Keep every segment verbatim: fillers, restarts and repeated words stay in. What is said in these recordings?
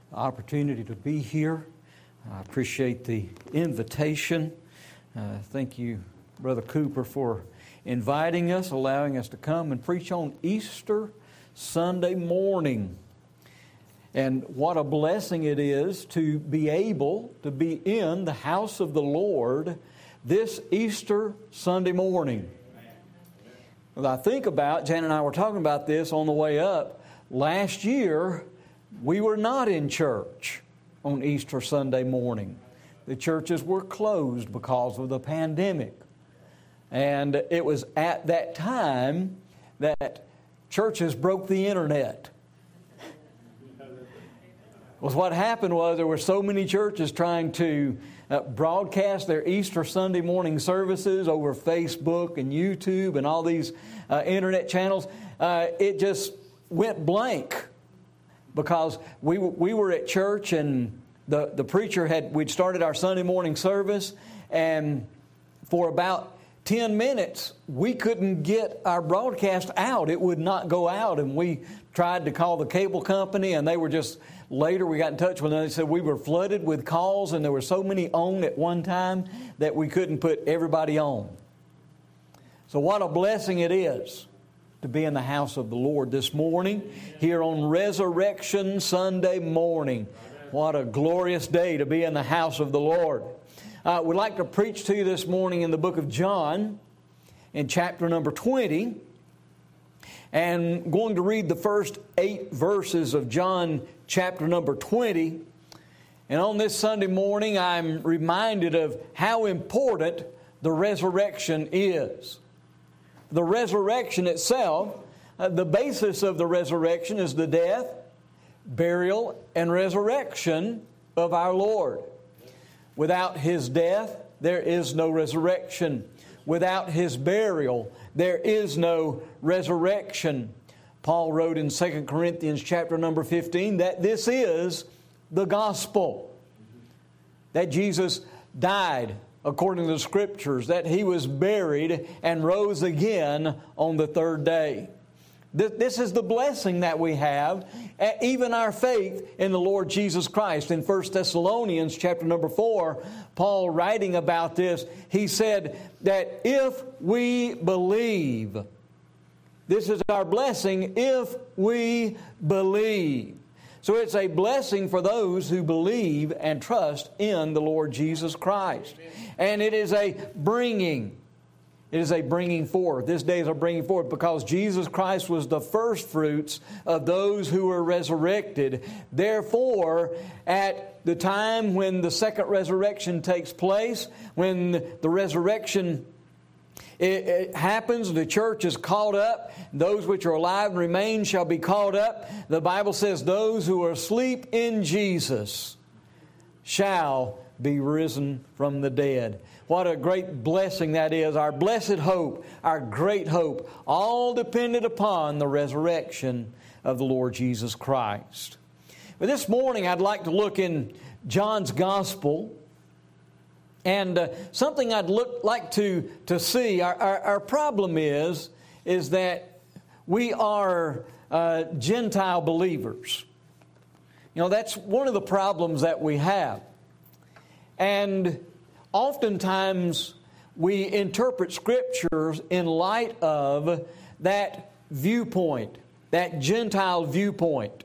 opportunity to be here. I appreciate the invitation. Uh, thank you, Brother Cooper, for inviting us, allowing us to come and preach on Easter Sunday morning. And what a blessing it is to be able to be in the house of the Lord this Easter Sunday morning. Well, I think about, Jan and I were talking about this on the way up. Last year, we were not in church on Easter Sunday morning. The churches were closed because of the pandemic. And it was at that time that churches broke the internet. Well, what happened was there were so many churches trying to uh, broadcast their Easter Sunday morning services over Facebook and YouTube and all these uh, internet channels. Uh, it just went blank because we we were at church and the, the preacher had, we'd started our Sunday morning service, and for about ten minutes, we couldn't get our broadcast out. It would not go out, and we tried to call the cable company, and they were just, later we got in touch with them. They said we were flooded with calls, and there were so many on at one time that we couldn't put everybody on. So what a blessing it is to be in the house of the Lord this morning, here on Resurrection Sunday morning. What a glorious day to be in the house of the Lord. Uh, we'd like to preach to you this morning in the book of John, in chapter number twenty. And going to read the first eight verses of John chapter number twenty. And on this Sunday morning, I'm reminded of how important the resurrection is. The resurrection itself, uh, the basis of the resurrection is the death, burial, and resurrection of our Lord. Without His death, there is no resurrection. Without His burial, there is no resurrection. Paul wrote in Second Corinthians chapter number fifteen that this is the gospel. That Jesus died according to the Scriptures, that He was buried and rose again on the third day. This is the blessing that we have, even our faith in the Lord Jesus Christ. In First Thessalonians chapter number four, Paul writing about this, he said that if we believe, this is our blessing if we believe. So it's a blessing for those who believe and trust in the Lord Jesus Christ. And it is a bringing. It is a bringing forth. This day is a bringing forth because Jesus Christ was the first fruits of those who were resurrected. Therefore, at the time when the second resurrection takes place, when the resurrection it, it happens, the church is caught up. Those which are alive and remain shall be caught up. The Bible says those who are asleep in Jesus shall be risen from the dead. What a great blessing that is. Our blessed hope, our great hope, all dependent upon the resurrection of the Lord Jesus Christ. But this morning I'd like to look in John's Gospel. And uh, something I'd look like to, to see, our, our, our problem is, is that we are uh, Gentile believers. You know, that's one of the problems that we have. And oftentimes we interpret Scriptures in light of that viewpoint, that Gentile viewpoint.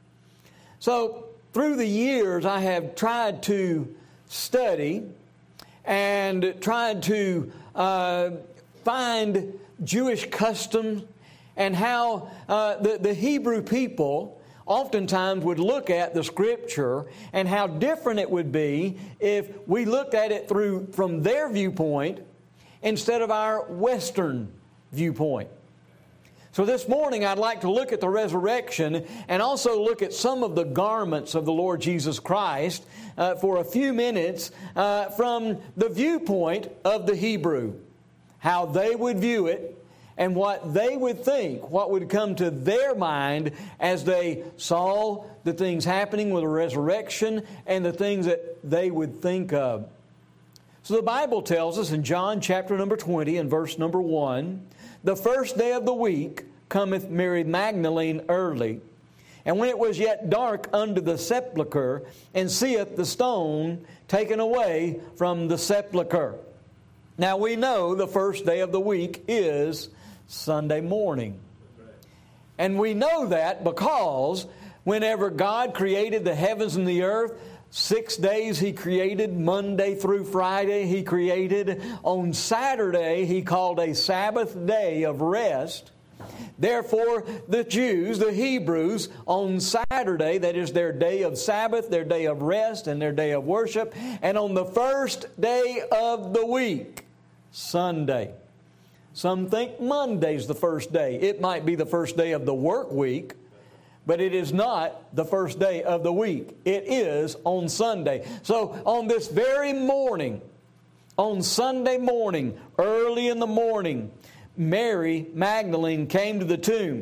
So through the years I have tried to study and tried to uh, find Jewish customs and how uh, the, the Hebrew people oftentimes would look at the Scripture and how different it would be if we looked at it through from their viewpoint instead of our Western viewpoint. So this morning I'd like to look at the resurrection and also look at some of the garments of the Lord Jesus Christ uh, for a few minutes uh, from the viewpoint of the Hebrew, how they would view it and what they would think, what would come to their mind as they saw the things happening with the resurrection and the things that they would think of. So the Bible tells us in John chapter number twenty and verse number one, the first day of the week cometh Mary Magdalene early, and when it was yet dark under the sepulchre, and seeth the stone taken away from the sepulchre. Now we know the first day of the week is Sunday morning. And we know that because whenever God created the heavens and the earth, six days He created, Monday through Friday He created. On Saturday He called a Sabbath day of rest. Therefore, the Jews, the Hebrews, on Saturday, that is their day of Sabbath, their day of rest, and their day of worship, and on the first day of the week, Sunday. Some think Monday's the first day. It might be the first day of the work week, but it is not the first day of the week. It is on Sunday. So on this very morning, on Sunday morning, early in the morning, Mary Magdalene came to the tomb.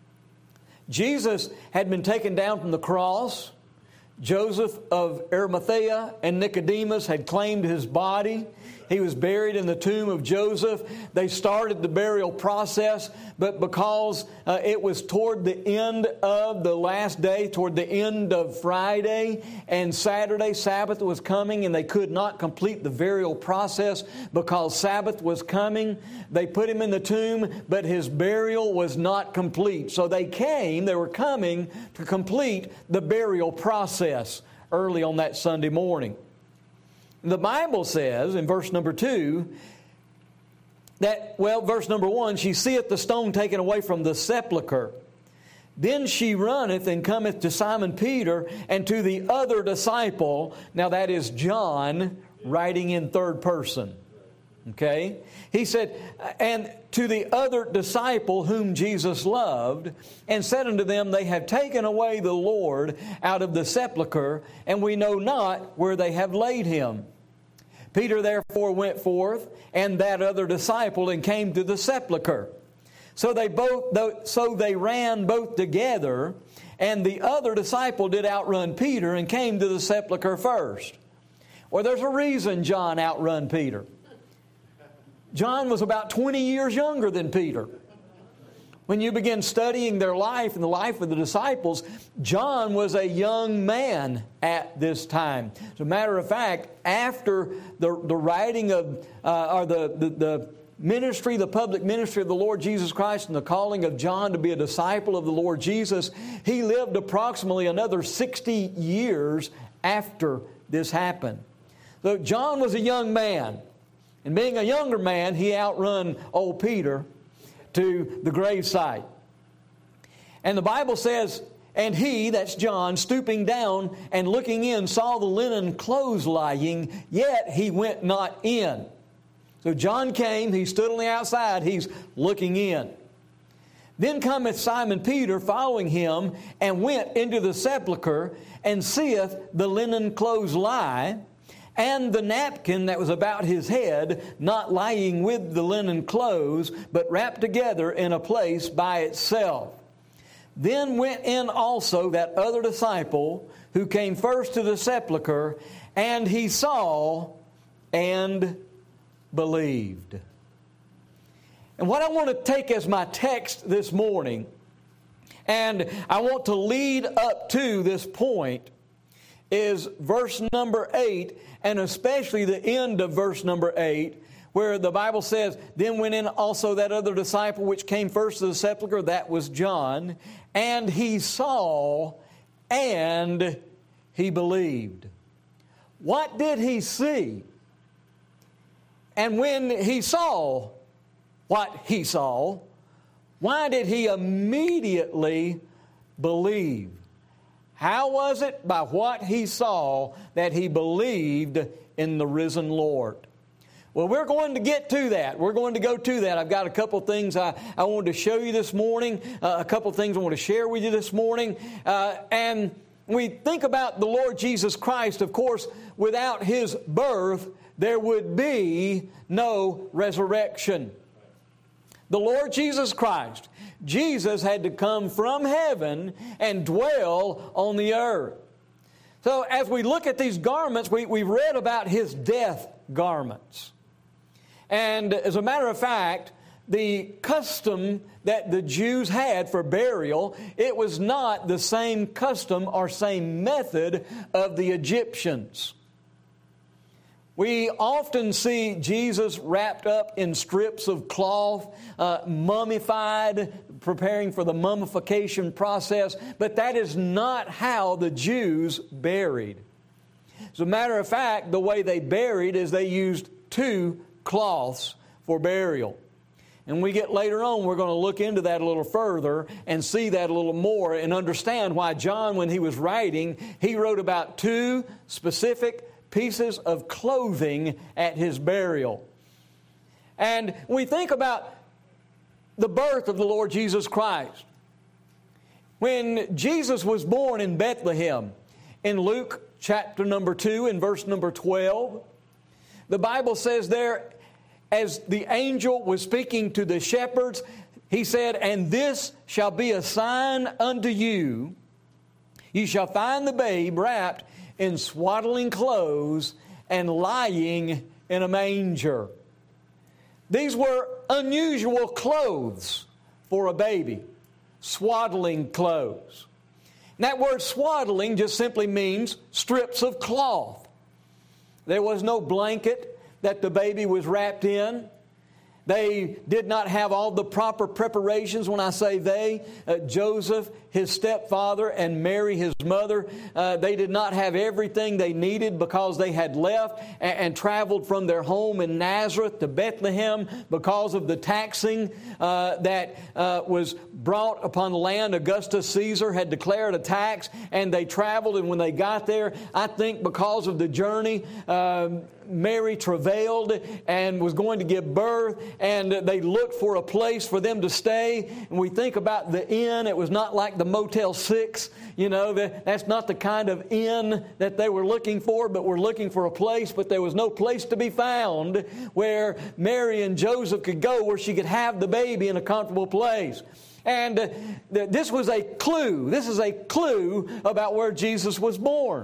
Jesus had been taken down from the cross. Joseph of Arimathea and Nicodemus had claimed His body. He was buried in the tomb of Joseph. They started the burial process, but because uh, it was toward the end of the last day, toward the end of Friday, and Saturday, Sabbath was coming, and they could not complete the burial process because Sabbath was coming, they put Him in the tomb, but His burial was not complete. So they came, they were coming to complete the burial process early on that Sunday morning. The Bible says in verse number two that, well, verse number one, she seeth the stone taken away from the sepulchre. Then she runneth and cometh to Simon Peter and to the other disciple. Now that is John writing in third person. Okay? He said, and to the other disciple whom Jesus loved, and said unto them, they have taken away the Lord out of the sepulchre, and we know not where they have laid Him. Peter therefore went forth, and that other disciple, and came to the sepulchre. So they both, so they ran both together, and the other disciple did outrun Peter, and came to the sepulchre first. Well, there's a reason John outrun Peter. John was about twenty years younger than Peter. When you begin studying their life and the life of the disciples, John was a young man at this time. As a matter of fact, after the, the writing of, uh, or the, the, the ministry, the public ministry of the Lord Jesus Christ and the calling of John to be a disciple of the Lord Jesus, he lived approximately another sixty years after this happened. So John was a young man. And being a younger man, he outrun old Peter to the gravesite. And the Bible says, and he, that's John, stooping down and looking in, saw the linen clothes lying, yet he went not in. So John came, he stood on the outside, he's looking in. Then cometh Simon Peter following him, and went into the sepulchre, and seeth the linen clothes lie, and the napkin that was about his head, not lying with the linen clothes, but wrapped together in a place by itself. Then went in also that other disciple, who came first to the sepulchre, and he saw and believed. And what I want to take as my text this morning, and I want to lead up to this point, is verse number eight, and especially the end of verse number eight, where the Bible says, then went in also that other disciple which came first to the sepulchre, that was John, and he saw and he believed. What did he see? And when he saw what he saw, why did he immediately believe? How was it by what he saw that he believed in the risen Lord? Well, we're going to get to that. We're going to go to that. I've got a couple things I, I wanted to show you this morning, uh, a couple things I want to share with you this morning. Uh, and we think about the Lord Jesus Christ, of course, without His birth, there would be no resurrection. The Lord Jesus Christ, Jesus had to come from heaven and dwell on the earth. So as we look at these garments, we, we've read about His death garments. And as a matter of fact, the custom that the Jews had for burial, it was not the same custom or same method of the Egyptians. We often see Jesus wrapped up in strips of cloth, uh, mummified, preparing for the mummification process, but that is not how the Jews buried. As a matter of fact, the way they buried is they used two cloths for burial. And we get later on, we're going to look into that a little further and see that a little more and understand why John, when he was writing, he wrote about two specific pieces of clothing at his burial. And we think about the birth of the Lord Jesus Christ. When Jesus was born in Bethlehem, in Luke chapter number two and verse number twelve, the Bible says there, as the angel was speaking to the shepherds, he said, "And this shall be a sign unto you. You shall find the babe wrapped in swaddling clothes and lying in a manger." These were unusual clothes for a baby, swaddling clothes. And that word swaddling just simply means strips of cloth. There was no blanket that the baby was wrapped in. They did not have all the proper preparations. When I say they, uh, Joseph, his stepfather, and Mary, his mother, uh, they did not have everything they needed because they had left and, and traveled from their home in Nazareth to Bethlehem because of the taxing uh, that uh, was brought upon the land. Augustus Caesar had declared a tax, and they traveled, and when they got there, I think because of the journey, uh, Mary travailed and was going to give birth, and they looked for a place for them to stay. And we think about the inn. It was not like the Motel six. You know, that's not the kind of inn that they were looking for, but were looking for a place. But there was no place to be found where Mary and Joseph could go where she could have the baby in a comfortable place. And uh, this was a clue. This is a clue about where Jesus was born.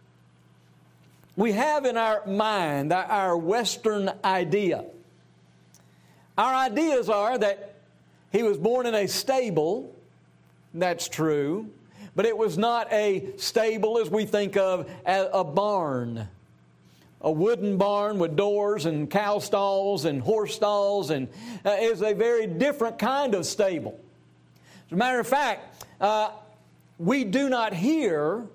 We have in our mind our Western idea. Our ideas are that he was born in a stable. That's true. But it was not a stable as we think of as a barn. A wooden barn with doors and cow stalls and horse stalls, and uh, is a very different kind of stable. As a matter of fact, uh, we do not hear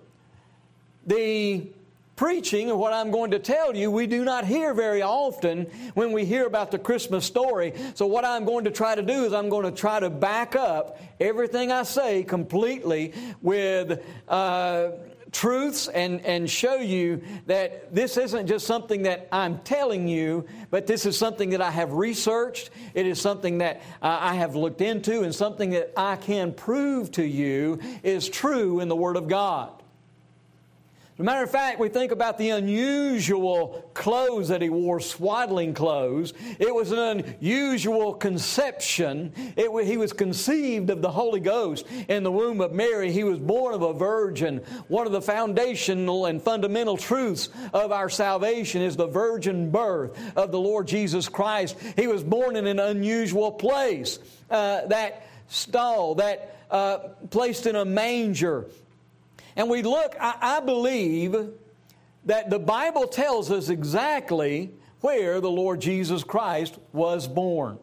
the preaching of what I'm going to tell you. We do not hear very often when we hear about the Christmas story. So what I'm going to try to do is I'm going to try to back up everything I say completely with uh, truths and, and show you that this isn't just something that I'm telling you, but this is something that I have researched. It is something that uh, I have looked into, and something that I can prove to you is true in the Word of God. As a matter of fact, we think about the unusual clothes that he wore, swaddling clothes. It was an unusual conception. It, he was conceived of the Holy Ghost in the womb of Mary. He was born of a virgin. One of the foundational and fundamental truths of our salvation is the virgin birth of the Lord Jesus Christ. He was born in an unusual place. Uh, that stall, that uh, placed in a manger. And we look, I, I believe that the Bible tells us exactly where the Lord Jesus Christ was born.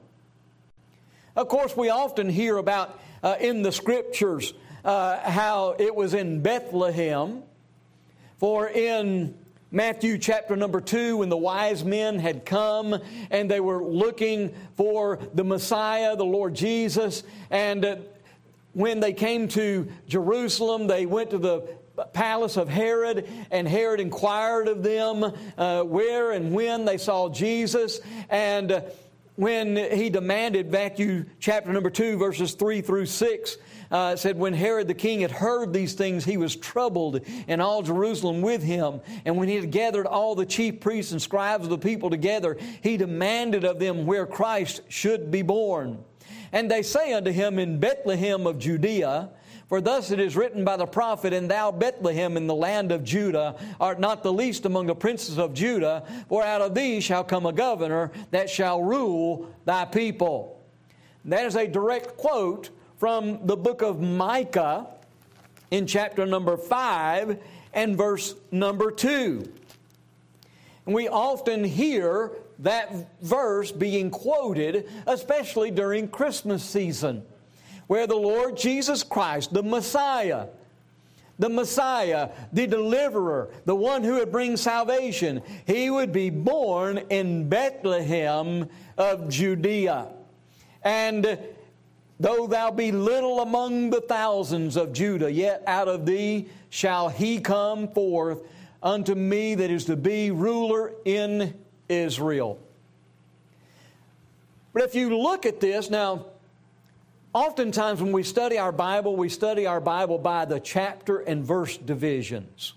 Of course, we often hear about uh, in the Scriptures uh, how it was in Bethlehem. For in Matthew chapter number two, when the wise men had come and they were looking for the Messiah, the Lord Jesus, and uh, when they came to Jerusalem, they went to the palace of Herod, and Herod inquired of them uh, where and when they saw Jesus. And uh, when he demanded, Matthew chapter number two, verses three through six, uh, said, when Herod the king had heard these things, he was troubled, and all Jerusalem with him. And when he had gathered all the chief priests and scribes of the people together, he demanded of them where Christ should be born. And they say unto him, in Bethlehem of Judea, for thus it is written by the prophet, and thou, Bethlehem, in the land of Judah, art not the least among the princes of Judah, for out of thee shall come a governor that shall rule thy people. That is a direct quote from the book of Micah in chapter number five and verse number two. And we often hear that verse being quoted, especially during Christmas season, where the Lord Jesus Christ, the Messiah, the Messiah, the deliverer, the one who would bring salvation, He would be born in Bethlehem of Judea. And though thou be little among the thousands of Judah, yet out of thee shall He come forth unto me that is to be ruler in Israel. But if you look at this, now, oftentimes when we study our Bible, we study our Bible by the chapter and verse divisions.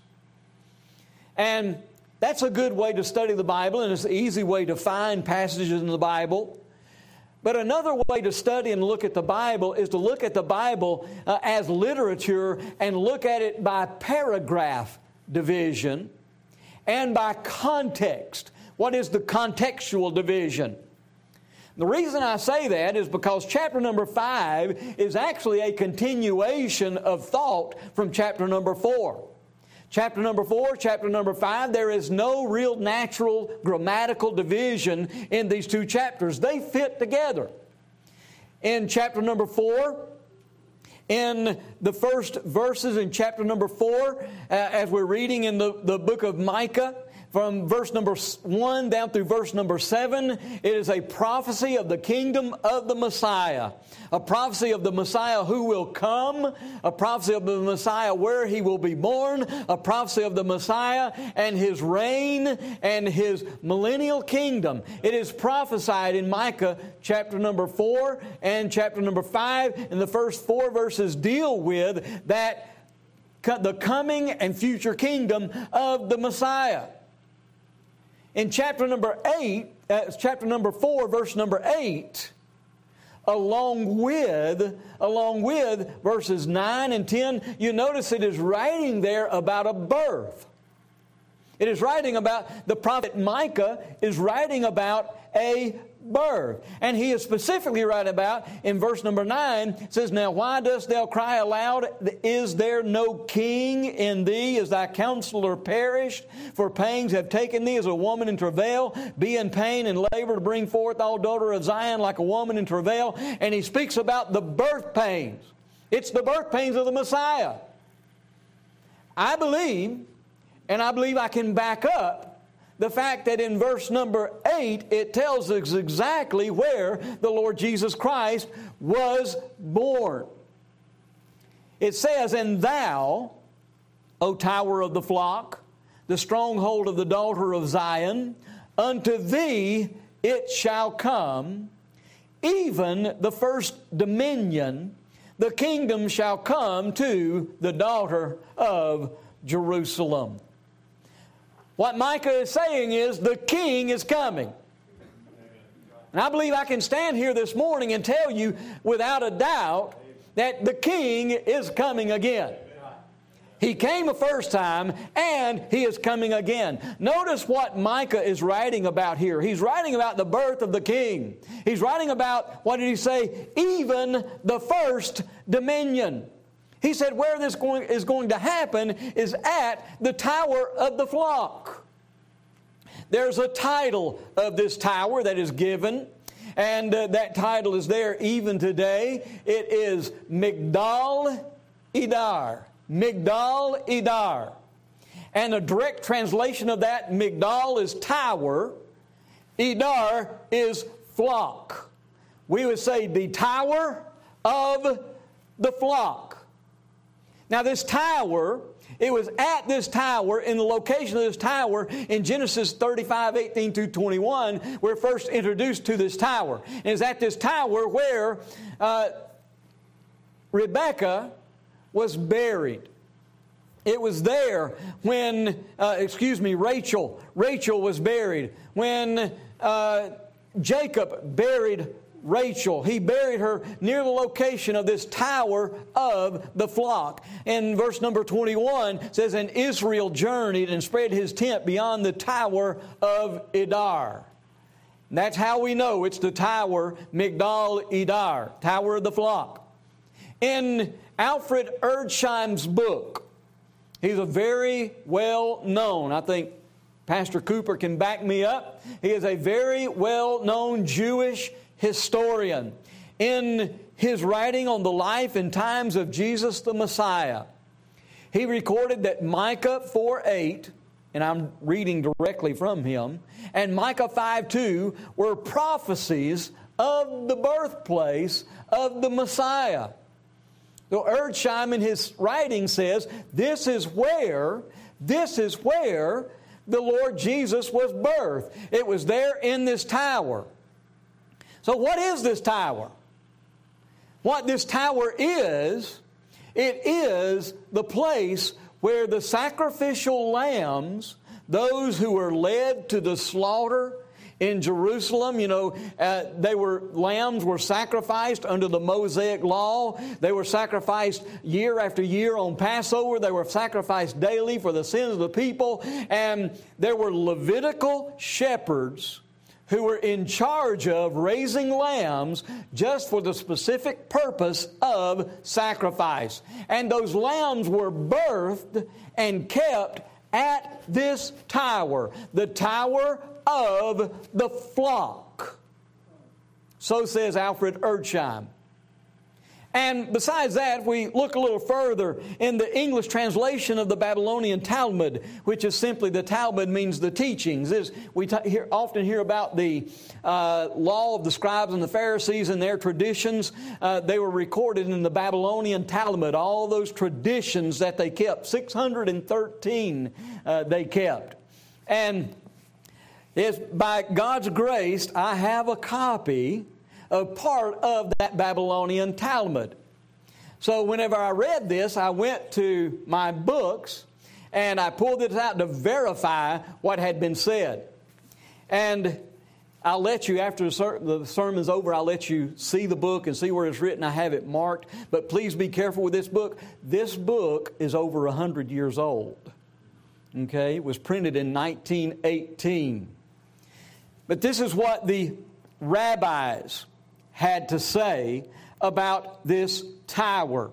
And that's a good way to study the Bible, and it's an easy way to find passages in the Bible. But another way to study and look at the Bible is to look at the Bible uh, as literature and look at it by paragraph division and by context. What is the contextual division? The reason I say that is because chapter number five is actually a continuation of thought from chapter number four. Chapter number four, chapter number five, there is no real natural grammatical division in these two chapters. They fit together. In chapter number four, in the first verses in chapter number four, uh, as we're reading in the, the book of Micah, from verse number one down through verse number seven, it is a prophecy of the kingdom of the Messiah. A prophecy of the Messiah who will come. A prophecy of the Messiah where He will be born. A prophecy of the Messiah and His reign and His millennial kingdom. It is prophesied in Micah chapter number four and chapter number five. And the first four verses deal with that, the coming and future kingdom of the Messiah. In chapter number eight, uh, chapter number four, verse number eight, along with, along with verses nine and ten, you notice it is writing there about a birth. It is writing about, the prophet Micah is writing about a birth. And he is specifically writing about, in verse number nine, it says, Now why dost thou cry aloud? Is there no king in thee? Is thy counselor perished? For pangs have taken thee as a woman in travail. Be in pain and labor to bring forth, thou daughter of Zion, like a woman in travail. And he speaks about the birth pains. It's the birth pains of the Messiah. I believe, and I believe I can back up, the fact that in verse number eight, it tells us exactly where the Lord Jesus Christ was born. It says, And thou, O tower of the flock, the stronghold of the daughter of Zion, unto thee it shall come, even the first dominion, the kingdom shall come to the daughter of Jerusalem. What Micah is saying is the king is coming. And I believe I can stand here this morning and tell you without a doubt that the king is coming again. He came the first time and He is coming again. Notice what Micah is writing about here. He's writing about the birth of the king. He's writing about, what did he say? Even the first dominion. He said where this going, is going to happen is at the tower of the flock. There's a title of this tower that is given, and uh, that title is there even today. It is Migdal Edar. Migdal Edar. And a direct translation of that, Migdal is tower, Edar is flock. We would say the tower of the flock. Now this tower, it was at this tower, in the location of this tower, in Genesis thirty-five, eighteen through twenty-one, we're first introduced to this tower. And it's at this tower where uh, Rebekah was buried. It was there when, uh, excuse me, Rachel, Rachel was buried. When uh, Jacob buried Rachel, he buried her near the location of this tower of the flock. In verse number twenty-one, it says, And Israel journeyed and spread his tent beyond the tower of Edar. That's how we know it's the Tower Migdal Eder, Tower of the Flock. In Alfred Erdsheim's book, he's a very well-known, I think Pastor Cooper can back me up, he is a very well-known Jewish historian. In his writing on the life and times of Jesus the Messiah, he recorded that Micah four eight, and I'm reading directly from him, and Micah five two were prophecies of the birthplace of the Messiah. So Erdsheim in his writing says, this is where, this is where the Lord Jesus was birthed. It was there in this tower. So what is this tower? What this tower is, it is the place where the sacrificial lambs, those who were led to the slaughter in Jerusalem, you know, uh, they were, lambs were sacrificed under the Mosaic law. They were sacrificed year after year on Passover. They were sacrificed daily for the sins of the people. And there were Levitical shepherds who were in charge of raising lambs just for the specific purpose of sacrifice. And those lambs were birthed and kept at this tower, the Tower of the Flock. So says Alfred Erdsheim. And besides that, we look a little further in the English translation of the Babylonian Talmud, which is simply, the Talmud means the teachings. Is we t- hear, often hear about the uh, law of the scribes and the Pharisees and their traditions. Uh, they were recorded in the Babylonian Talmud, all those traditions that they kept. six hundred thirteen uh, they kept. And it's by God's grace, I have a copy of part of that Babylonian Talmud. So whenever I read this, I went to my books and I pulled this out to verify what had been said. And I'll let you, after the sermon's over, I'll let you see the book and see where it's written. I have it marked. But please be careful with this book. This book is over one hundred years old. Okay? It was printed in nineteen eighteen. But this is what the rabbis had to say about this tower.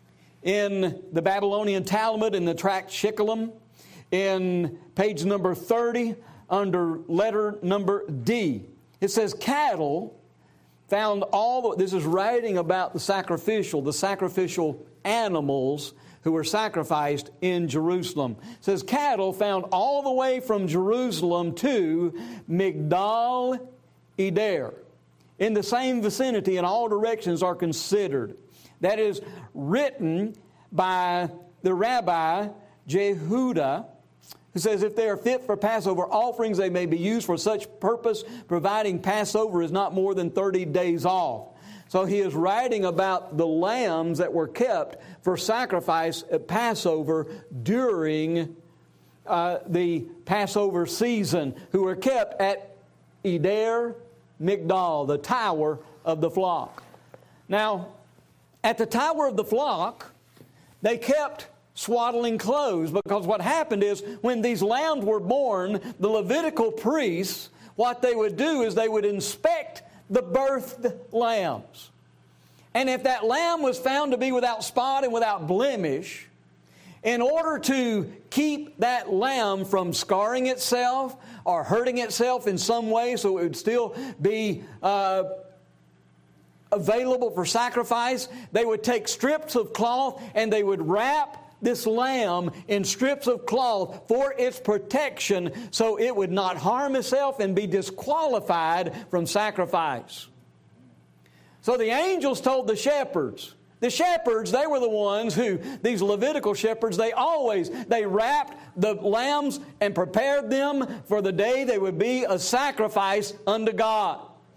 In the Babylonian Talmud, in the tract Shiklim, in page number thirty, under letter number D, it says, cattle found all, the, this is writing about the sacrificial, the sacrificial animals who were sacrificed in Jerusalem. It says, cattle found all the way from Jerusalem to Migdal Eder, in the same vicinity in all directions are considered. That is written by the Rabbi Jehuda, who says, if they are fit for Passover offerings, they may be used for such purpose, providing Passover is not more than thirty days off. So he is writing about the lambs that were kept for sacrifice at Passover during uh, the Passover season, who were kept at Eder Migdal, the Tower of the Flock. Now, at the Tower of the Flock, they kept swaddling clothes, because what happened is when these lambs were born, the Levitical priests, what they would do is they would inspect the birthed lambs. And if that lamb was found to be without spot and without blemish, in order to keep that lamb from scarring itself or hurting itself in some way so it would still be uh, available for sacrifice, they would take strips of cloth and they would wrap this lamb in strips of cloth for its protection so it would not harm itself and be disqualified from sacrifice. So the angels told the shepherds, the shepherds, they were the ones who, these Levitical shepherds, they always, they wrapped the lambs and prepared them for the day they would be a sacrifice unto God.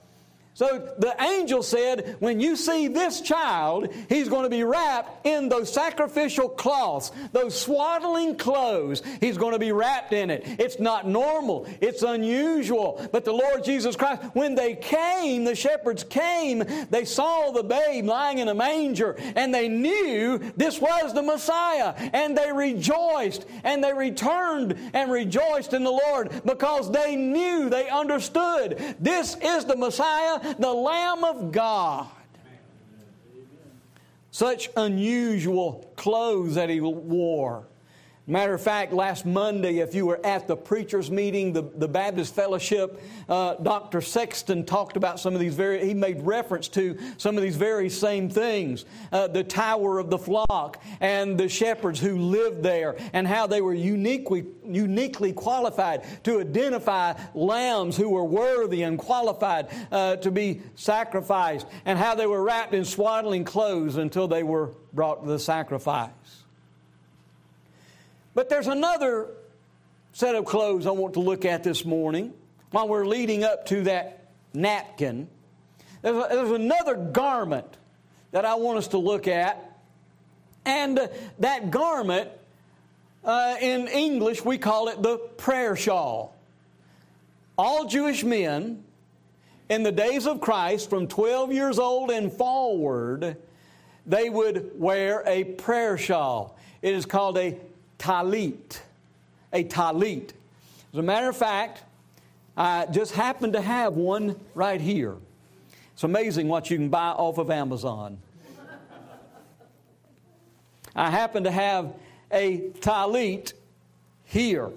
So the angel said, when you see this child, he's going to be wrapped in those sacrificial cloths, those swaddling clothes. He's going to be wrapped in it. It's not normal. It's unusual. But the Lord Jesus Christ, when they came, the shepherds came, they saw the babe lying in a manger, and they knew this was the Messiah. And they rejoiced, and they returned and rejoiced in the Lord, because they knew, they understood, this is the Messiah, the Lamb of God. Such unusual clothes that he wore. Matter of fact, last Monday, if you were at the preacher's meeting, the, the Baptist Fellowship, uh, Doctor Sexton talked about some of these very, he made reference to some of these very same things. Uh, the tower of the flock and the shepherds who lived there, and how they were uniquely, uniquely qualified to identify lambs who were worthy and qualified uh, to be sacrificed, and how they were wrapped in swaddling clothes until they were brought to the sacrifice. But there's another set of clothes I want to look at this morning while we're leading up to that napkin. There's, a, there's another garment that I want us to look at. And uh, that garment, uh, in English, we call it the prayer shawl. All Jewish men in the days of Christ, from twelve years old and forward, they would wear a prayer shawl. It is called a talit, a talit. As a matter of fact, I just happen to have one right here. It's amazing what you can buy off of Amazon. I happen to have a talit here.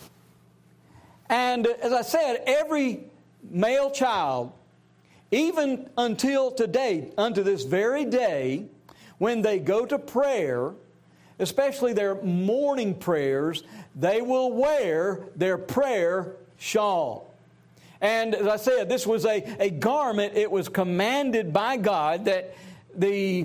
And as I said, every male child, even until today, unto this very day, when they go to prayer, especially their morning prayers, they will wear their prayer shawl. And as I said, this was a, a garment. It was commanded by God that the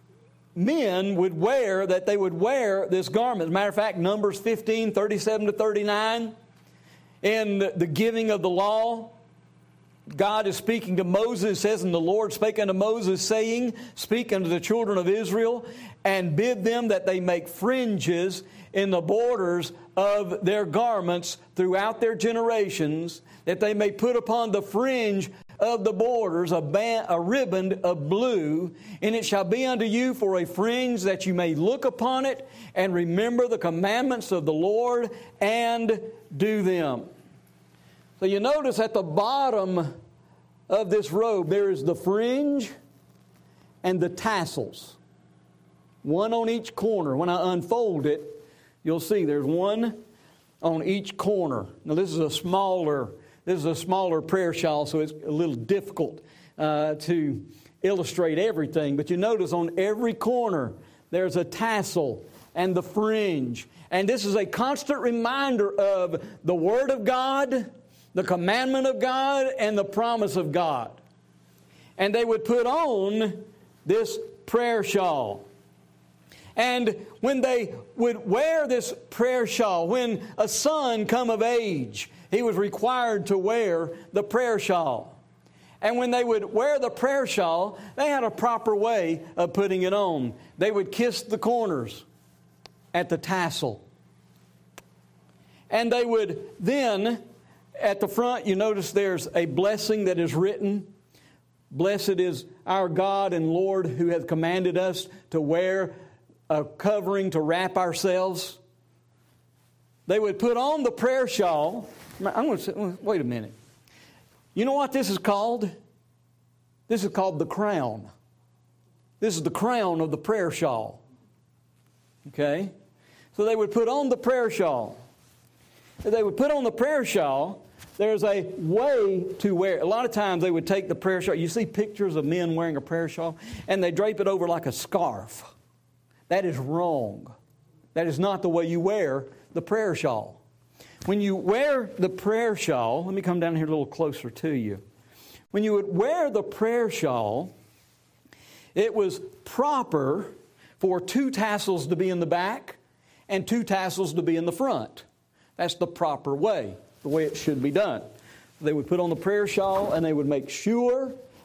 men would wear, that they would wear this garment. As a matter of fact, Numbers fifteen, thirty-seven to thirty-nine, in the, the giving of the law, God is speaking to Moses. It says, and the Lord spake unto Moses, saying, speak unto the children of Israel, and bid them that they make fringes in the borders of their garments throughout their generations, that they may put upon the fringe of the borders a, band, a ribbon of blue, and it shall be unto you for a fringe, that you may look upon it and remember the commandments of the Lord and do them. So you notice at the bottom of this robe there is the fringe and the tassels. One on each corner. When I unfold it, you'll see there's one on each corner. Now this is a smaller, this is a smaller prayer shawl, so it's a little difficult uh, to illustrate everything. But you notice on every corner there's a tassel and the fringe. And this is a constant reminder of the Word of God, the commandment of God, and the promise of God. And they would put on this prayer shawl. And when they would wear this prayer shawl, when a son come of age, he was required to wear the prayer shawl. And when they would wear the prayer shawl, they had a proper way of putting it on. They would kiss the corners at the tassel. And they would then, at the front, you notice there's a blessing that is written. Blessed is our God and Lord, who hath commanded us to wear a covering to wrap ourselves. They would put on the prayer shawl. I'm going to say, wait a minute. You know what this is called? This is called the crown. This is the crown of the prayer shawl. Okay? So they would put on the prayer shawl. They would put on the prayer shawl. There's a way to wear it. A lot of times they would take the prayer shawl. You see pictures of men wearing a prayer shawl, and they drape it over like a scarf. That is wrong. That is not the way you wear the prayer shawl. When you wear the prayer shawl, let me come down here a little closer to you. When you would wear the prayer shawl, it was proper for two tassels to be in the back and two tassels to be in the front. That's the proper way, the way it should be done. They would put on the prayer shawl, and they would make sure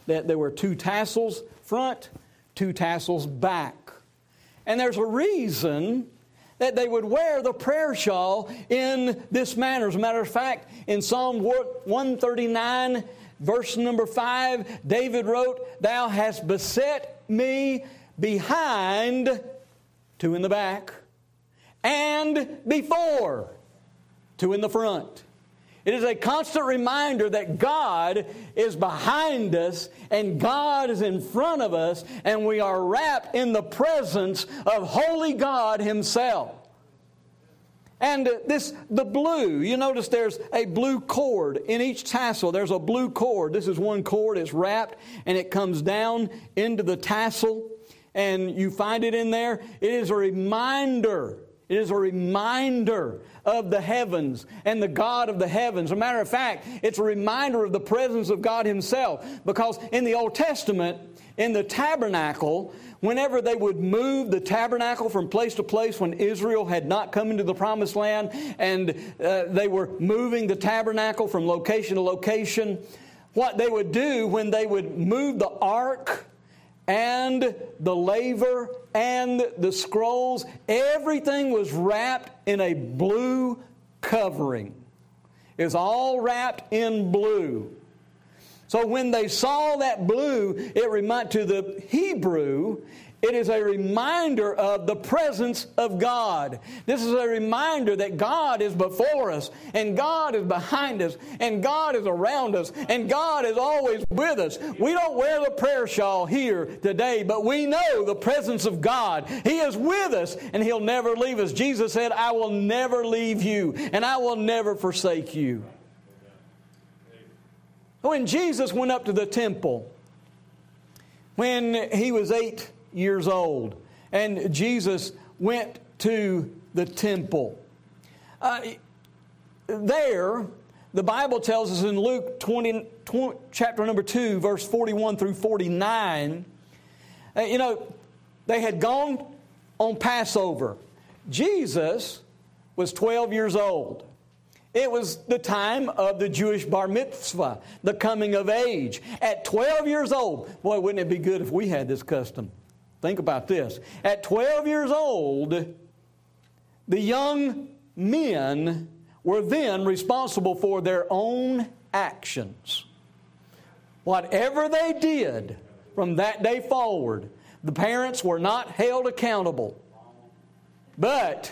that there were two tassels front, two tassels back. And there's a reason that they would wear the prayer shawl in this manner. As a matter of fact, in Psalm one thirty-nine, verse number five, David wrote, "Thou hast beset me behind," two in the back, "and before," two in the front. It is a constant reminder that God is behind us and God is in front of us, and we are wrapped in the presence of holy God Himself. And this, the blue, you notice there's a blue cord in each tassel. There's a blue cord. This is one cord. It's wrapped and it comes down into the tassel, and you find it in there. It is a reminder. It is a reminder of the heavens and the God of the heavens. As a matter of fact, it's a reminder of the presence of God Himself. Because in the Old Testament, in the tabernacle, whenever they would move the tabernacle from place to place when Israel had not come into the Promised Land, and uh, they were moving the tabernacle from location to location, what they would do when they would move the ark and the laver and the scrolls, everything was wrapped in a blue covering. It was all wrapped in blue. So when they saw that blue, it reminded to the Hebrew, it is a reminder of the presence of God. This is a reminder that God is before us, and God is behind us, and God is around us, and God is always with us. We don't wear the prayer shawl here today, but we know the presence of God. He is with us, and He'll never leave us. Jesus said, "I will never leave you, and I will never forsake you." When Jesus went up to the temple, when He was eight years old, and Jesus went to the temple. Uh, there, the Bible tells us in Luke twenty, twenty, chapter number two, verse forty-one through forty-nine, uh, you know, they had gone on Passover. Jesus was twelve years old. It was the time of the Jewish bar mitzvah, the coming of age. At twelve years old, boy, wouldn't it be good if we had this custom? Think about this. At twelve years old, the young men were then responsible for their own actions. Whatever they did from that day forward, the parents were not held accountable. But,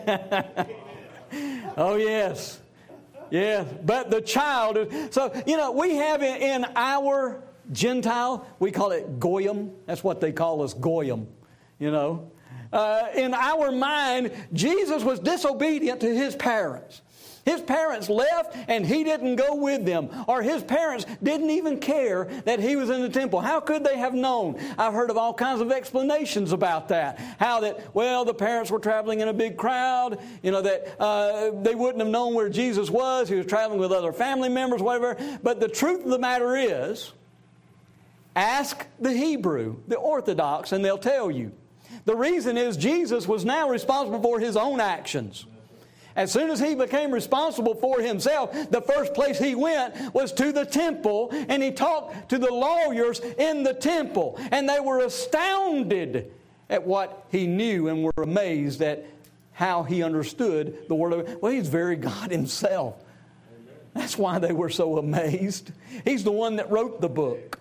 oh yes, yes, but the child, so, you know, we have in, in our Gentile, we call it Goyim. That's what they call us, Goyim, you know. Uh, in our mind, Jesus was disobedient to His parents. His parents left and He didn't go with them. Or His parents didn't even care that He was in the temple. How could they have known? I've heard of all kinds of explanations about that. How that, well, the parents were traveling in a big crowd. You know, that uh, they wouldn't have known where Jesus was. He was traveling with other family members, whatever. But the truth of the matter is, ask the Hebrew, the Orthodox, and they'll tell you. The reason is Jesus was now responsible for His own actions. As soon as He became responsible for Himself, the first place He went was to the temple, and He talked to the lawyers in the temple. And they were astounded at what He knew and were amazed at how He understood the Word of God. Well, He's very God Himself. That's why they were so amazed. He's the one that wrote the book.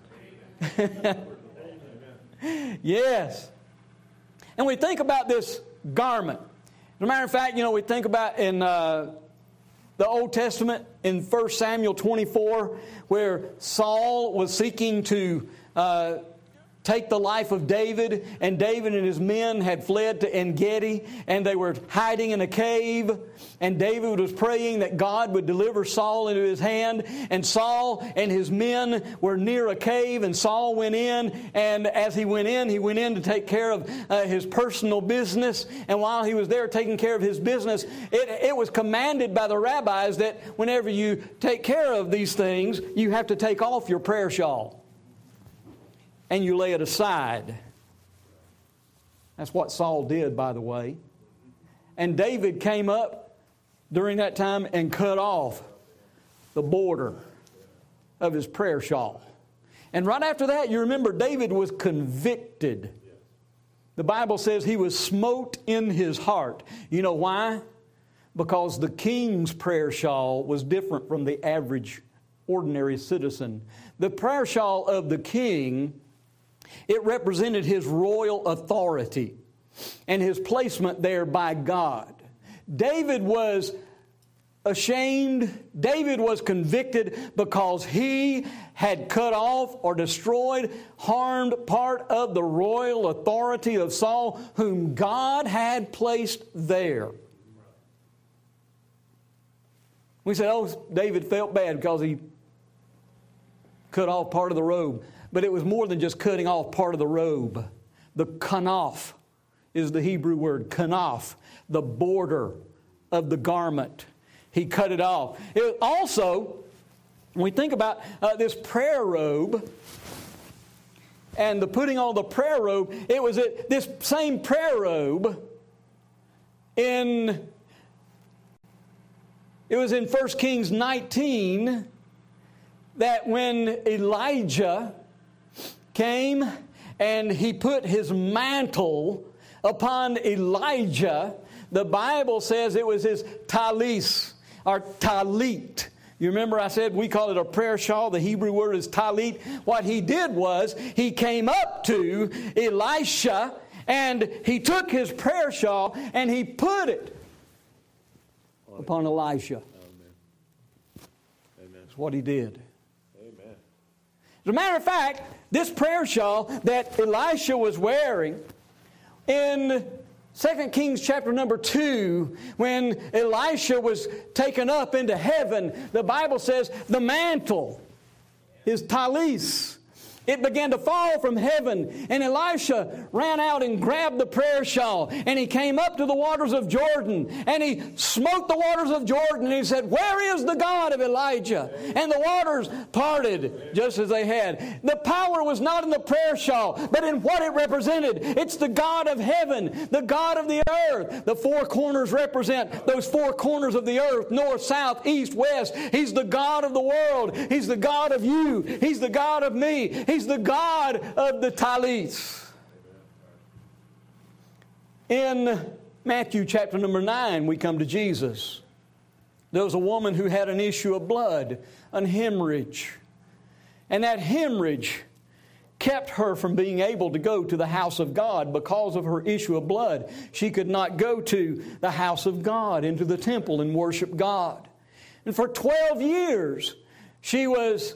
Yes. And we think about this garment. As a matter of fact, you know, we think about in uh, the Old Testament, in First Samuel twenty-four, where Saul was seeking to uh, take the life of David, and David and his men had fled to En-Gedi, and they were hiding in a cave, and David was praying that God would deliver Saul into his hand, and Saul and his men were near a cave, and Saul went in, and as he went in, he went in to take care of uh, his personal business, and while he was there taking care of his business, it, it was commanded by the rabbis that whenever you take care of these things, you have to take off your prayer shawl. And you lay it aside. That's what Saul did, by the way. And David came up during that time and cut off the border of his prayer shawl. And right after that, you remember David was convicted. The Bible says he was smote in his heart. You know why? Because the king's prayer shawl was different from the average ordinary citizen. The prayer shawl of the king, it represented his royal authority and his placement there by God. David was ashamed. David was convicted because he had cut off or destroyed, harmed part of the royal authority of Saul, whom God had placed there. We said, oh, David felt bad because he cut off part of the robe. But it was more than just cutting off part of the robe. The kanaf is the Hebrew word, kanaf, the border of the garment. He cut it off. It also, when we think about uh, this prayer robe and the putting on the prayer robe, it was it, this same prayer robe in, it was in First Kings nineteen that when Elijah came and he put his mantle upon Elijah, the Bible says it was his talis, or talit. You remember I said we call it a prayer shawl. The Hebrew word is talit. What he did was he came up to Elisha and he took his prayer shawl and he put it upon Elisha. Amen. Amen. That's what he did. Amen. As a matter of fact, this prayer shawl that Elisha was wearing in Second Kings chapter number two, when Elisha was taken up into heaven, the Bible says the mantle, his talis, it began to fall from heaven. And Elisha ran out and grabbed the prayer shawl. And he came up to the waters of Jordan. And he smote the waters of Jordan. And he said, where is the God of Elijah? And the waters parted just as they had. The power was not in the prayer shawl, but in what it represented. It's the God of heaven, the God of the earth. The four corners represent those four corners of the earth, north, south, east, west. He's the God of the world. He's the God of you. He's the God of me. He's the God of the talis. In Matthew chapter number nine, we come to Jesus. There was a woman who had an issue of blood, an hemorrhage. And that hemorrhage kept her from being able to go to the house of God because of her issue of blood. She could not go to the house of God, into the temple, and worship God. And for twelve years, she was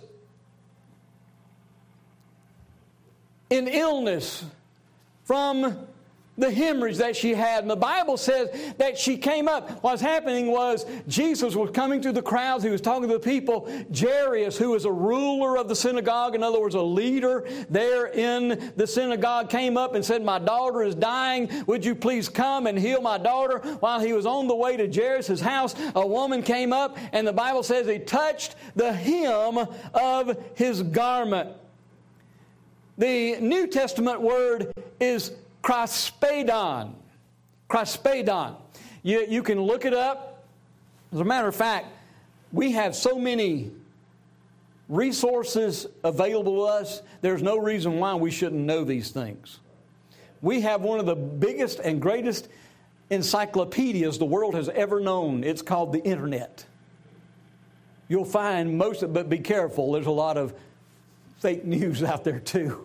in illness from the hemorrhage that she had. And the Bible says that she came up. What's happening was Jesus was coming through the crowds. He was talking to the people. Jairus, who was a ruler of the synagogue, in other words, a leader there in the synagogue, came up and said, my daughter is dying. Would you please come and heal my daughter? While he was on the way to Jairus' house, a woman came up, and the Bible says he touched the hem of his garment. The New Testament word is Kraspadon. Kraspadon. You, you can look it up. As a matter of fact, we have so many resources available to us, there's no reason why we shouldn't know these things. We have one of the biggest and greatest encyclopedias the world has ever known. It's called the Internet. You'll find most of it, but be careful. There's a lot of fake news out there too.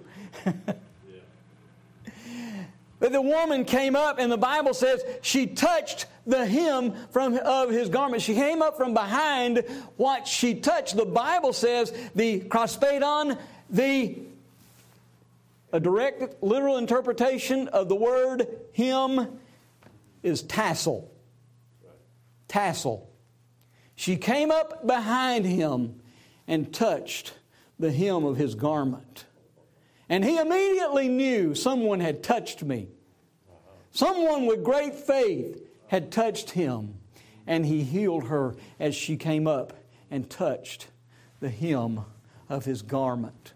But the woman came up, and the Bible says she touched the hem from of his garment. She came up from behind what she touched. The Bible says the Kraspadon, the a direct literal interpretation of the word hem is tassel. Tassel. She came up behind him and touched the hem of his garment. And he immediately knew someone had touched me. Someone with great faith had touched him. And he healed her as she came up and touched the hem of his garment.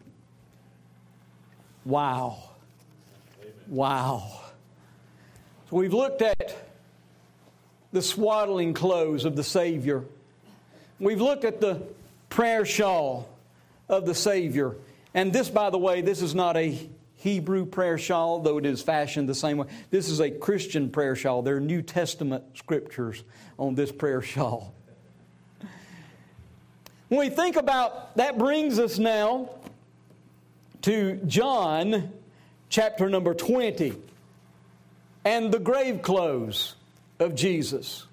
Wow. Wow. So we've looked at the swaddling clothes of the Savior. We've looked at the prayer shawl of the Savior. And this, by the way, this is not a Hebrew prayer shawl, though it is fashioned the same way. This is a Christian prayer shawl. There are New Testament scriptures on this prayer shawl. When we think about, that brings us now to John chapter number twenty and the grave clothes of Jesus.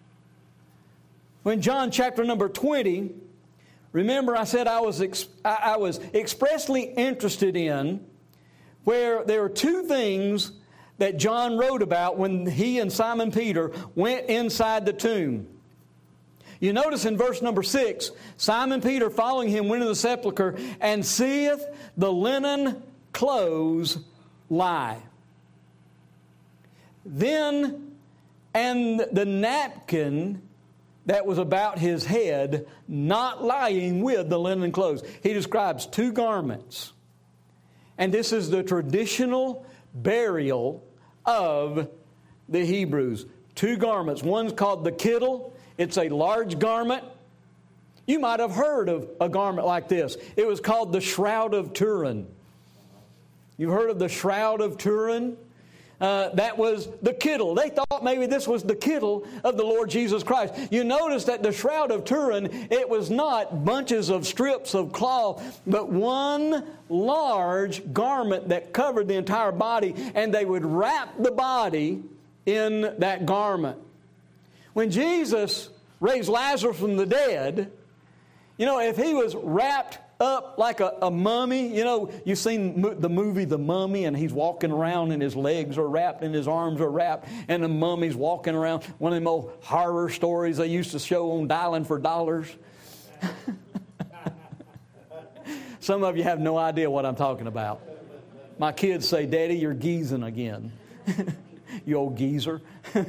When John chapter number twenty, remember I said I was ex- I was expressly interested in where there are two things that John wrote about when he and Simon Peter went inside the tomb. You notice in verse number six, Simon Peter following him went into the sepulchre and seeth the linen clothes lie. Then, and the napkin that was about his head, not lying with the linen clothes. He describes two garments. And this is the traditional burial of the Hebrews. Two garments. One's called the kittel. It's a large garment. You might have heard of a garment like this. It was called the Shroud of Turin. You've heard of the Shroud of Turin? Uh, that was the kittel. They thought maybe this was the kittel of the Lord Jesus Christ. You notice that the Shroud of Turin, it was not bunches of strips of cloth, but one large garment that covered the entire body, and they would wrap the body in that garment. When Jesus raised Lazarus from the dead, you know, if he was wrapped up like a, a mummy, you know, you've seen mo- the movie The Mummy, and he's walking around and his legs are wrapped and his arms are wrapped, and the mummy's walking around. One of them old horror stories they used to show on Dialing for Dollars. Some of you have no idea what I'm talking about. My kids say, "Daddy, you're geezing again." You old geezer.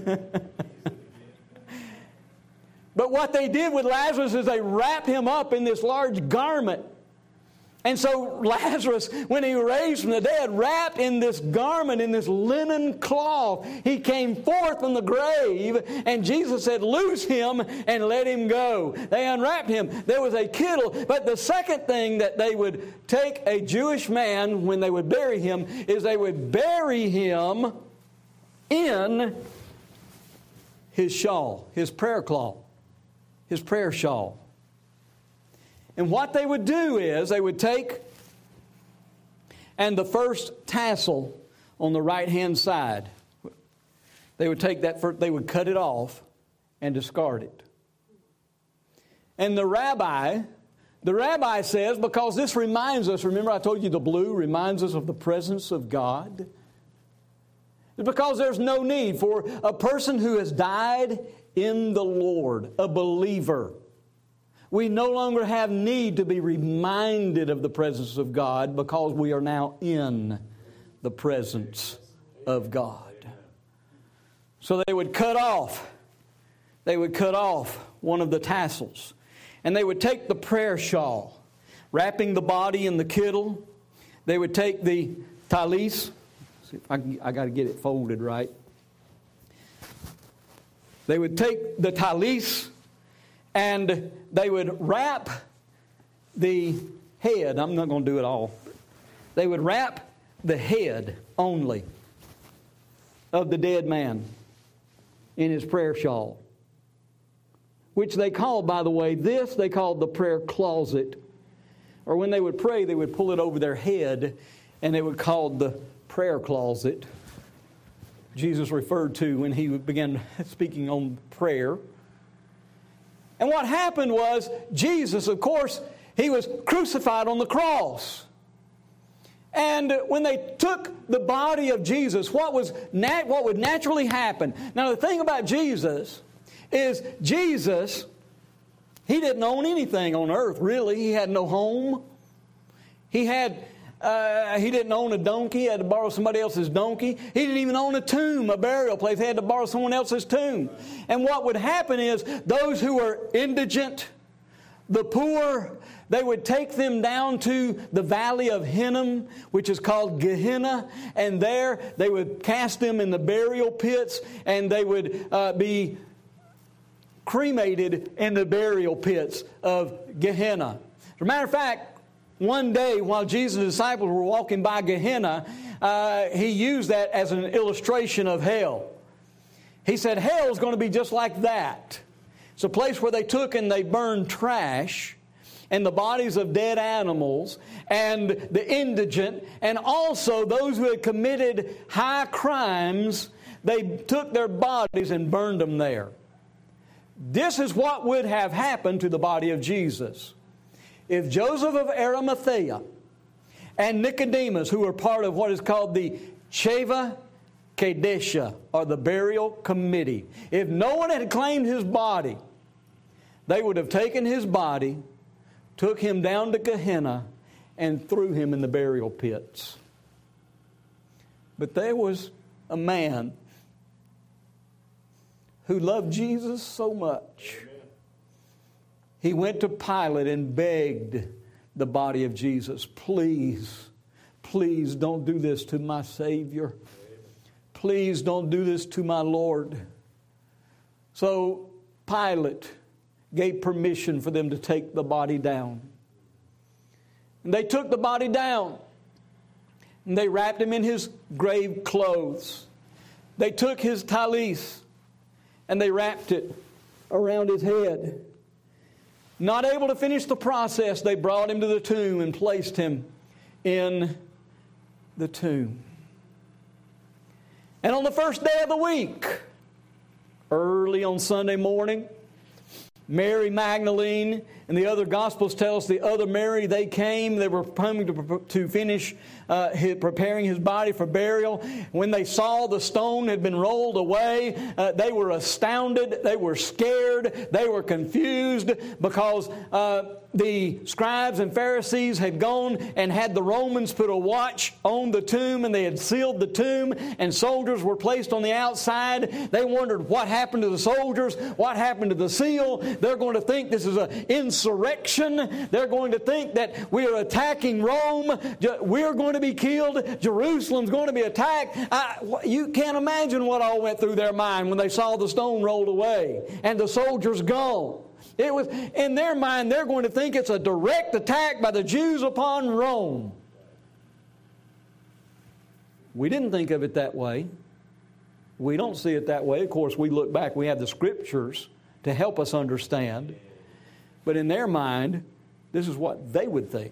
But what they did with Lazarus is they wrapped him up in this large garment. And so Lazarus, when he raised from the dead, wrapped in this garment, in this linen cloth, he came forth from the grave, and Jesus said, "Loose him and let him go." They unwrapped him. There was a kittel. But the second thing that they would take a Jewish man when they would bury him is they would bury him in his shawl, his prayer cloth. His prayer shawl. And what they would do is they would take, and the first tassel on the right-hand side, they would take that first, they would cut it off and discard it. And the rabbi, the rabbi says, because this reminds us, remember I told you the blue reminds us of the presence of God? It's because there's no need for a person who has died in the Lord, a believer. We no longer have need to be reminded of the presence of God because we are now in the presence of God. So they would cut off, they would cut off one of the tassels, and they would take the prayer shawl, wrapping the body in the kittel. They would take the talis. I, I got to get it folded right. They would take the talis and they would wrap the head. I'm not going to do it all. They would wrap the head only of the dead man in his prayer shawl, which they called, by the way, this they called the prayer closet. Or when they would pray, they would pull it over their head and they would call the prayer closet. Jesus referred to when he began speaking on prayer. And what happened was, Jesus, of course, he was crucified on the cross. And when they took the body of Jesus, what was nat- what would naturally happen? Now, the thing about Jesus is Jesus, he didn't own anything on earth, really. He had no home. He had... Uh, he didn't own a donkey. He had to borrow somebody else's donkey. He didn't even own a tomb, a burial place. He had to borrow someone else's tomb. And what would happen is those who were indigent, the poor, they would take them down to the valley of Hinnom, which is called Gehenna, and there they would cast them in the burial pits, and they would uh, be cremated in the burial pits of Gehenna. As a matter of fact, one day while Jesus' disciples were walking by Gehenna, uh, he used that as an illustration of hell. He said hell is going to be just like that. It's a place where they took and they burned trash and the bodies of dead animals and the indigent and also those who had committed high crimes. They took their bodies and burned them there. This is what would have happened to the body of Jesus. If Joseph of Arimathea and Nicodemus, who were part of what is called the Sheva Kadesha, or the burial committee, if no one had claimed his body, they would have taken his body, took him down to Gehenna, and threw him in the burial pits. But there was a man who loved Jesus so much. He went to Pilate and begged the body of Jesus, please, please don't do this to my Savior. Please don't do this to my Lord. So Pilate gave permission for them to take the body down. And they took the body down. And they wrapped him in his grave clothes. They took his talith and they wrapped it around his head. Not able to finish the process, they brought him to the tomb and placed him in the tomb. And on the first day of the week, early on Sunday morning, Mary Magdalene and the other Gospels tell us the other Mary, they came. They were coming to, to finish uh, his, preparing his body for burial. When they saw the stone had been rolled away, uh, they were astounded. They were scared. They were confused because uh, the scribes and Pharisees had gone and had the Romans put a watch on the tomb, and they had sealed the tomb, and soldiers were placed on the outside. They wondered what happened to the soldiers, what happened to the seal. They're going to think this is an insurrection. They're going to think that we are attacking Rome. We're going to be killed. Jerusalem's going to be attacked. I, you can't imagine what all went through their mind when they saw the stone rolled away and the soldiers gone. It was, in their mind, they're going to think it's a direct attack by the Jews upon Rome. We didn't think of it that way. We don't see it that way. Of course, we look back. We have the Scriptures to help us understand. But in their mind, this is what they would think.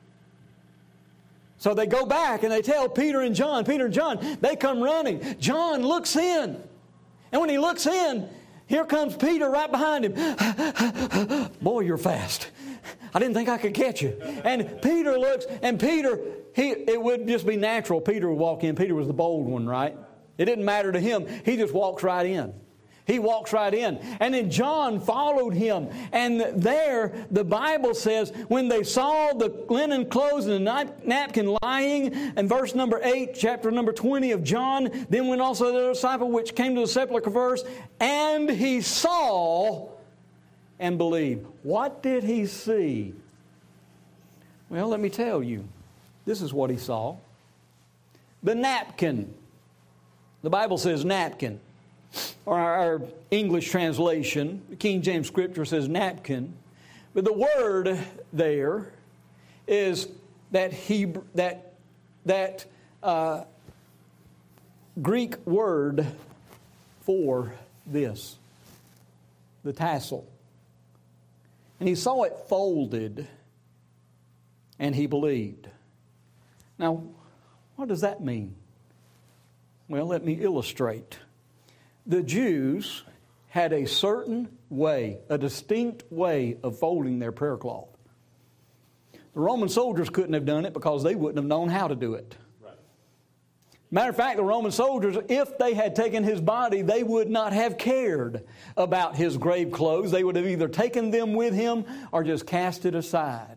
So they go back and they tell Peter and John. Peter and John, they come running. John looks in. And when he looks in, here comes Peter right behind him. Boy, you're fast. I didn't think I could catch you. And Peter looks, and Peter, he it would just be natural. Peter would walk in. Peter was the bold one, right? It didn't matter to him. He just walks right in. He walks right in. And then John followed him. And there, the Bible says, when they saw the linen clothes and the napkin lying, in verse number eight, chapter number twenty of John, then went also the disciple which came to the sepulchre first, and he saw and believed. What did he see? Well, let me tell you. This is what he saw. The napkin. The Bible says napkin. Or our English translation, the King James Scripture says napkin. But the word there is that Hebrew, that that uh, Greek word for this, the tassel. And he saw it folded, and he believed. Now, what does that mean? Well, let me illustrate. The Jews had a certain way, a distinct way of folding their prayer cloth. The Roman soldiers couldn't have done it because they wouldn't have known how to do it. Right. Matter of fact, the Roman soldiers, if they had taken his body, they would not have cared about his grave clothes. They would have either taken them with him or just cast it aside.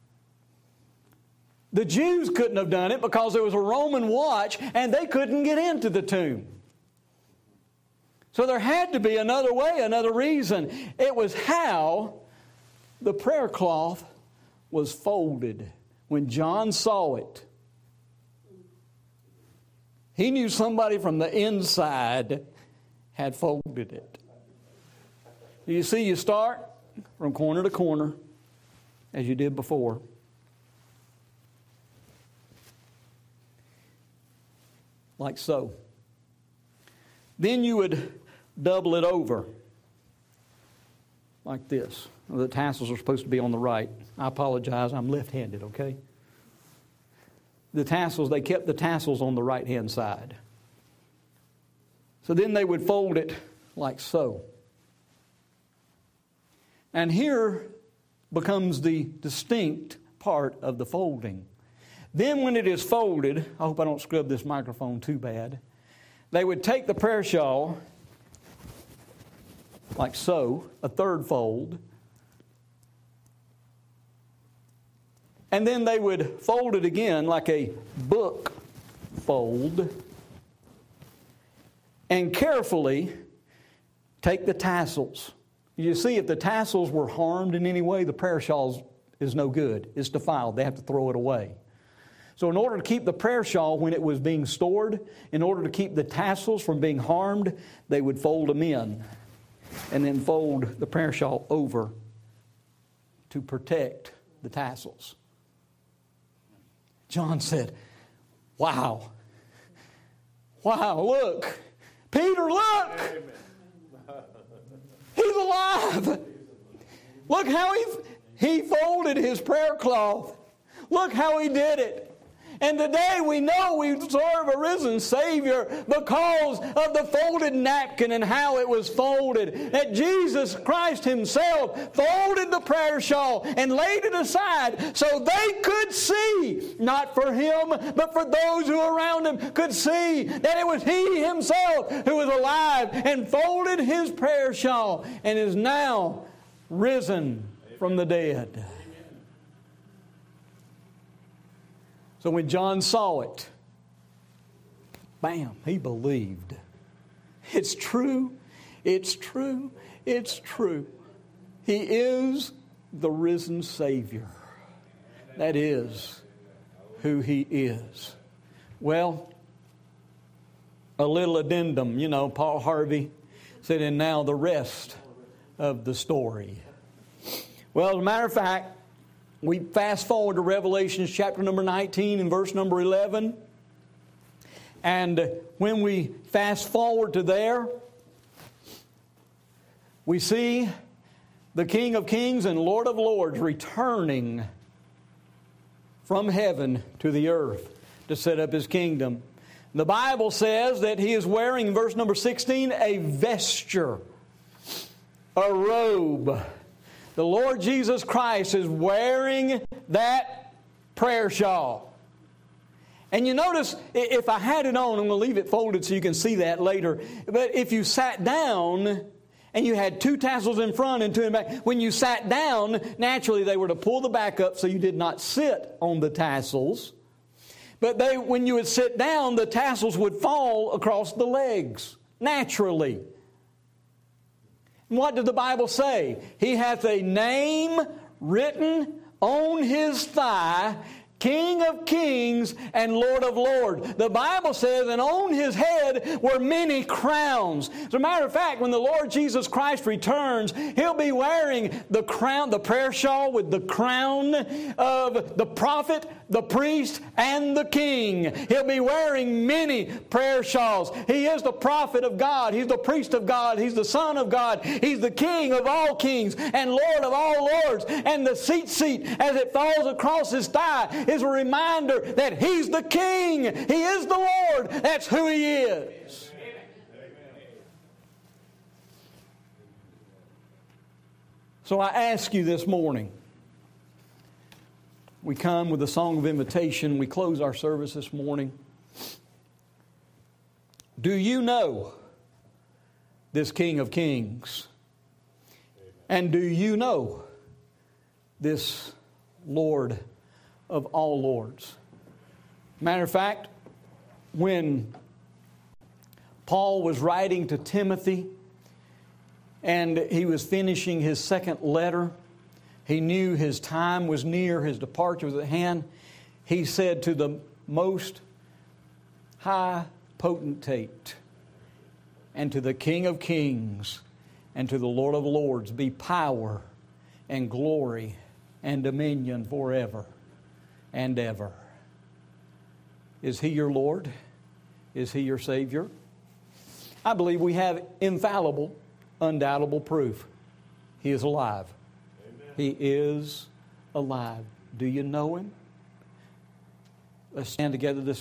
The Jews couldn't have done it because there was a Roman watch and they couldn't get into the tomb. So there had to be another way, another reason. It was how the prayer cloth was folded. When John saw it, he knew somebody from the inside had folded it. You see, you start from corner to corner, as you did before. like so. Then you would double it over like this. The tassels are supposed to be on the right. I apologize, I'm left-handed, okay? The tassels, they kept the tassels on the right-hand side. So then they would fold it like so. And here becomes the distinct part of the folding. Then when it is folded, I hope I don't scrub this microphone too bad, they would take the prayer shawl like so, a third fold, and then they would fold it again like a book fold, and carefully take the tassels. You see, if the tassels were harmed in any way, the prayer shawl is no good. It's defiled. They have to throw it away. So in order to keep the prayer shawl when it was being stored, in order to keep the tassels from being harmed, they would fold them in and then fold the prayer shawl over to protect the tassels. John said, wow. Wow, look. Peter, look. He's alive. Look how he, he folded his prayer cloth. Look how he did it. And today we know we serve a risen Savior because of the folded napkin and how it was folded. That Jesus Christ Himself folded the prayer shawl and laid it aside so they could see, not for Him, but for those who were around Him could see that it was He Himself who was alive and folded His prayer shawl and is now risen from the dead. So when John saw it, bam, he believed. It's true, it's true, it's true. He is the risen Savior. That is who He is. Well, a little addendum, you know, Paul Harvey said, and now the rest of the story. Well, as a matter of fact, we fast forward to Revelation chapter number nineteen and verse number eleven. And when we fast forward to there, we see the King of Kings and Lord of Lords returning from heaven to the earth to set up His kingdom. The Bible says that He is wearing, in verse number sixteen, a vesture, a robe. The Lord Jesus Christ is wearing that prayer shawl. And you notice, if I had it on, I'm going to leave it folded so you can see that later. But if you sat down and you had two tassels in front and two in back, when you sat down, naturally they were to pull the back up so you did not sit on the tassels. But they, when you would sit down, the tassels would fall across the legs, naturally. What did the Bible say? He hath a name written on His thigh, King of Kings and Lord of Lords. The Bible says, and on His head were many crowns. As a matter of fact, when the Lord Jesus Christ returns, He'll be wearing the crown, the prayer shawl with the crown of the prophet, the priest, and the king. He'll be wearing many prayer shawls. He is the prophet of God. He's the priest of God. He's the Son of God. He's the King of all kings and Lord of all lords. And the seat seat, as it falls across His thigh, is a reminder that He's the King. He is the Lord. That's who He is. So I ask you this morning, we come with a song of invitation. We close our service this morning. Do you know this King of Kings? And do you know this Lord of all lords? Matter of fact, when Paul was writing to Timothy and he was finishing his second letter, he knew his time was near, his departure was at hand. He said to the most high potentate and to the King of Kings and to the Lord of Lords be power and glory and dominion forever and ever. Is He your Lord? Is He your Savior? I believe we have infallible, undoubtable proof. He is alive. Amen. He is alive. Do you know Him? Let's stand together this